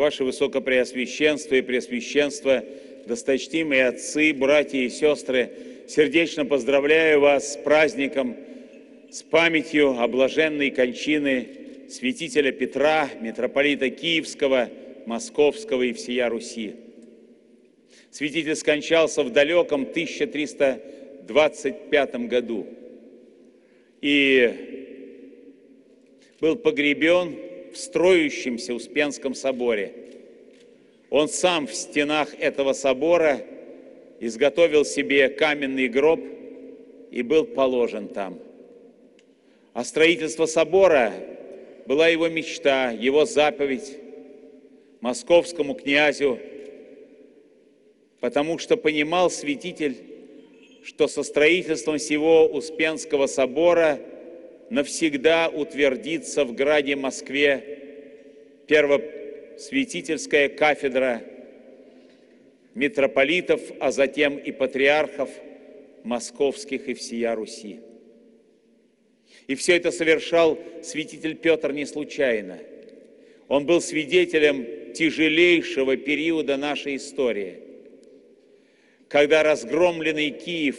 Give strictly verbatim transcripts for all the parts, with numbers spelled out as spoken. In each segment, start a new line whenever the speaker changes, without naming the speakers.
Ваше Высокопреосвященство и Преосвященство, досточтимые отцы, братья и сестры, сердечно поздравляю вас с праздником, с памятью о блаженной кончины святителя Петра, митрополита Киевского, Московского и всея Руси. Святитель скончался в далеком тысяча триста двадцать пятом году и был погребен в строящемся Успенском соборе. Он сам в стенах этого собора изготовил себе каменный гроб и был положен там. А строительство собора была его мечта, его заповедь московскому князю, потому что понимал святитель, что со строительством сего Успенского собора навсегда утвердится в граде Москве первосвятительская кафедра митрополитов, а затем и патриархов московских и всея Руси. И все это совершал святитель Петр не случайно. Он был свидетелем тяжелейшего периода нашей истории, когда разгромленный Киев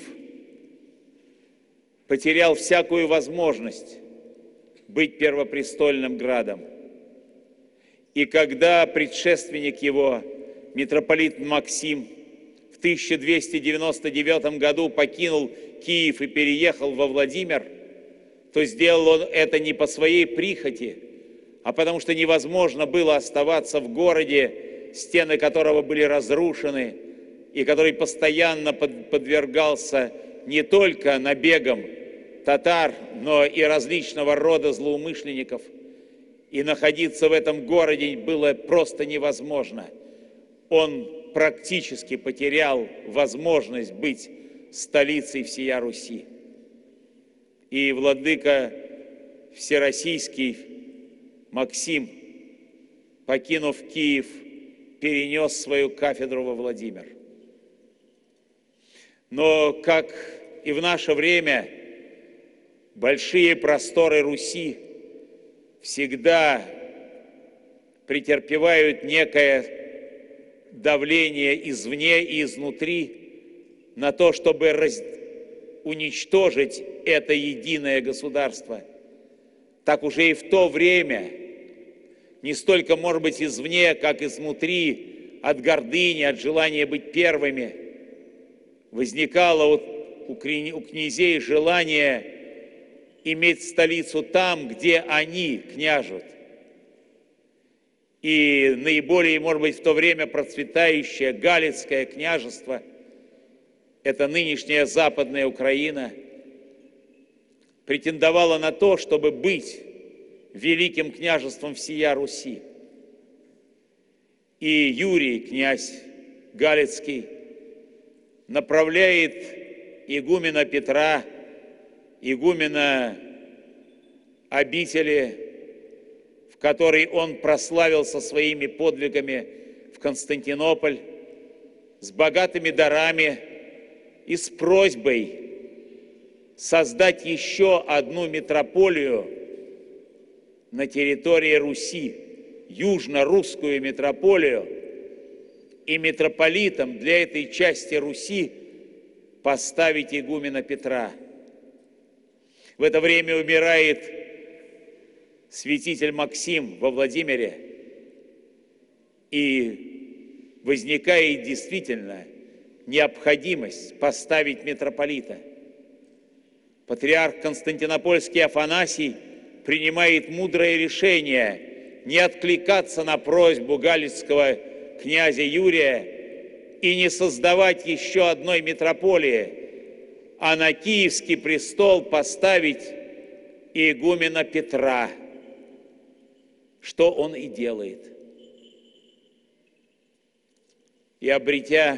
потерял всякую возможность быть первопрестольным градом. И когда предшественник его, митрополит Максим, в тысяча двести девяносто девятом году покинул Киев и переехал во Владимир, то сделал он это не по своей прихоти, а потому что невозможно было оставаться в городе, стены которого были разрушены, и который постоянно подвергался не только набегам татар, но и различного рода злоумышленников. И находиться в этом городе было просто невозможно. Он практически потерял возможность быть столицей всея Руси. И владыка всероссийский Максим, покинув Киев, перенес свою кафедру во Владимир. Но, как и в наше время, большие просторы Руси всегда претерпевают некое давление извне и изнутри на то, чтобы раз... уничтожить это единое государство. Так уже и в то время, не столько, может быть, извне, как изнутри, от гордыни, от желания быть первыми, возникало у князей желание иметь столицу там, где они княжут. И наиболее, может быть, в то время процветающее Галицкое княжество, это нынешняя Западная Украина, претендовало на то, чтобы быть великим княжеством всея Руси. И Юрий, князь Галицкий, направляет игумена Петра, игумена обители, в которой он прославился своими подвигами, в Константинополь, с богатыми дарами и с просьбой создать еще одну митрополию на территории Руси, южно-русскую митрополию, и митрополитом для этой части Руси поставить игумена Петра. В это время умирает святитель Максим во Владимире, и возникает действительно необходимость поставить митрополита. Патриарх Константинопольский Афанасий принимает мудрое решение не откликаться на просьбу галицкого князя Юрия и не создавать еще одной митрополии, а на Киевский престол поставить игумена Петра, что он и делает. И обретя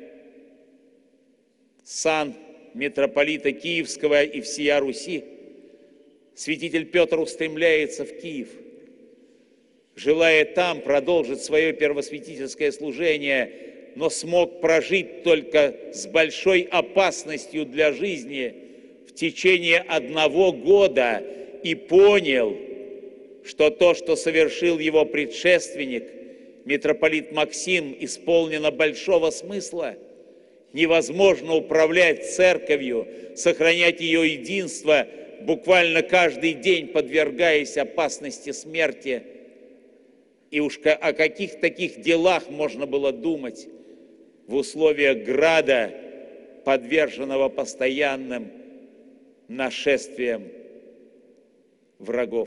сан митрополита Киевского и всея Руси, святитель Петр устремляется в Киев, желая там продолжить свое первосвятительское служение, но смог прожить только с большой опасностью для жизни в течение одного года и понял, что то, что совершил его предшественник, митрополит Максим, исполнено большого смысла. Невозможно управлять церковью, сохранять ее единство, буквально каждый день подвергаясь опасности смерти. И уж о каких таких делах можно было думать в условиях града, подверженного постоянным нашествиям врагов.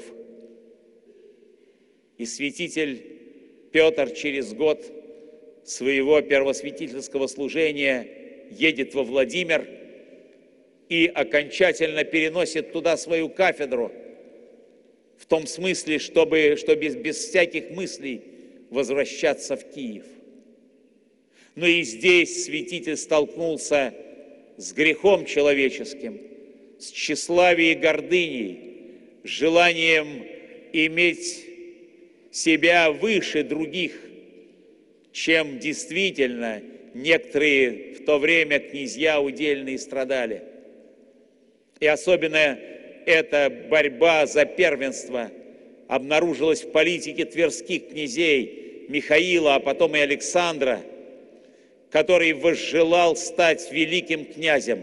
И святитель Петр через год своего первосвятительского служения едет во Владимир и окончательно переносит туда свою кафедру, в том смысле, чтобы, чтобы без, без всяких мыслей возвращаться в Киев. Но и здесь святитель столкнулся с грехом человеческим, с тщеславием и гордыней, с желанием иметь себя выше других, чем действительно некоторые в то время князья удельные страдали. И особенно эта борьба за первенство обнаружилась в политике тверских князей Михаила, а потом и Александра, который возжелал стать великим князем.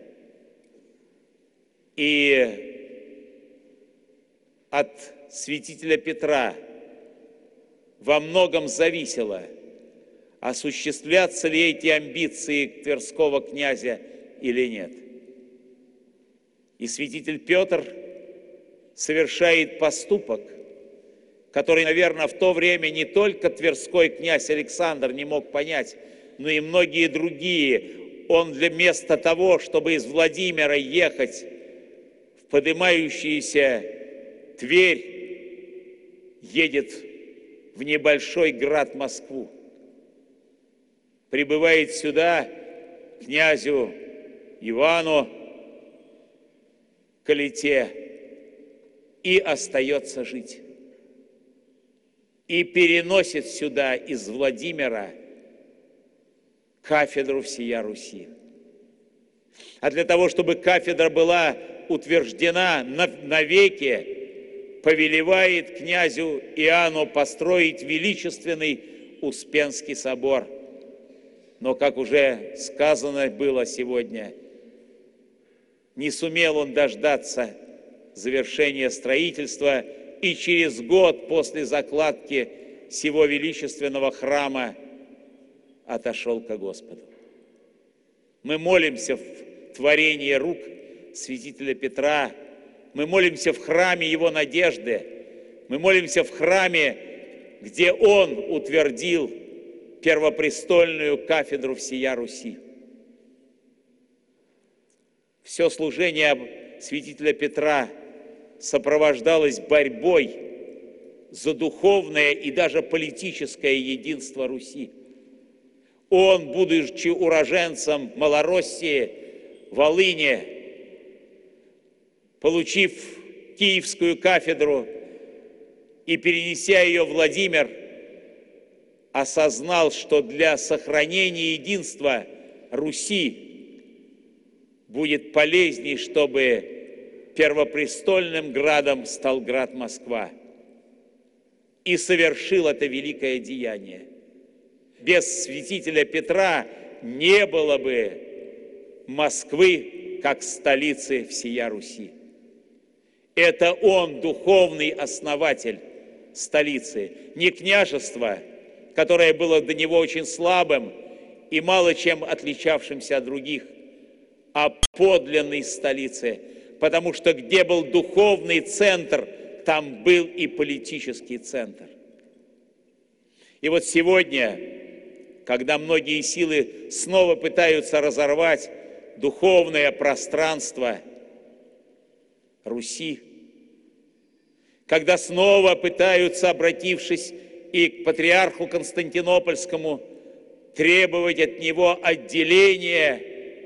И от святителя Петра во многом зависело, осуществлятся ли эти амбиции тверского князя или нет. И святитель Петр совершает поступок, который, наверное, в то время не только тверской князь Александр не мог понять, но и многие другие. Он для вместо того, чтобы из Владимира ехать в поднимающуюся Тверь, едет в небольшой град Москву. Прибывает сюда князю Ивану Калите и остается жить. И переносит сюда из Владимира кафедру всея Руси. А для того, чтобы кафедра была утверждена навеки, повелевает князю Иоанну построить величественный Успенский собор. Но, как уже сказано было сегодня, не сумел он дождаться завершения строительства, и через год после закладки сего величественного храма отошел ко Господу. Мы молимся в творении рук святителя Петра, мы молимся в храме его надежды, мы молимся в храме, где он утвердил первопрестольную кафедру всея Руси. Все служение святителя Петра сопровождалось борьбой за духовное и даже политическое единство Руси. Он, будучи уроженцем Малороссии, Волыни, получив Киевскую кафедру и перенеся ее в Владимир, осознал, что для сохранения единства Руси будет полезней, чтобы первопрестольным градом стал град Москва. И совершил это великое деяние. Без святителя Петра не было бы Москвы как столицы всея Руси. Это он, духовный основатель столицы, не княжество, которое было до него очень слабым и мало чем отличавшимся от других, а подлинной столицы, потому что где был духовный центр, там был и политический центр. И вот сегодня, когда многие силы снова пытаются разорвать духовное пространство Руси, когда снова пытаются, обратившись и к патриарху Константинопольскому, требовать от него отделения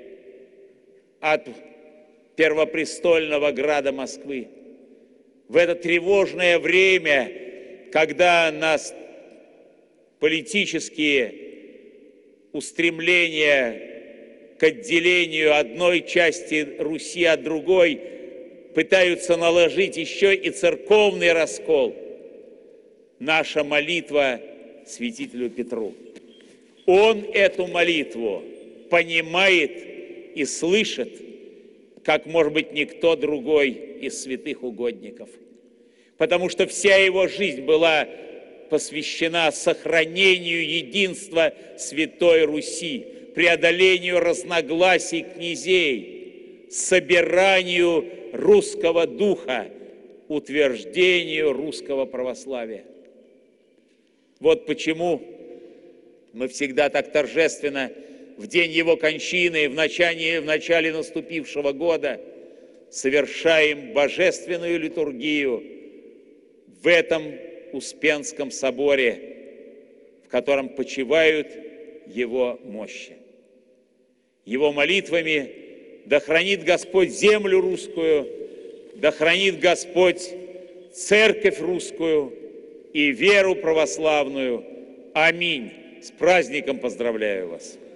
от первопрестольного града Москвы. В это тревожное время, когда нас политические устремления к отделению одной части Руси от другой пытаются наложить еще и церковный раскол, наша молитва святителю Петру. Он эту молитву понимает и слышит, как, может быть, никто другой из святых угодников. Потому что вся его жизнь была посвящена сохранению единства Святой Руси, преодолению разногласий князей, собиранию русского духа, утверждению русского православия. Вот почему мы всегда так торжественно в день его кончины, в начале, в начале наступившего года, совершаем божественную литургию в этом Успенском соборе, в котором почивают его мощи. Его молитвами да хранит Господь землю русскую, да хранит Господь церковь русскую и веру православную. Аминь. С праздником поздравляю вас.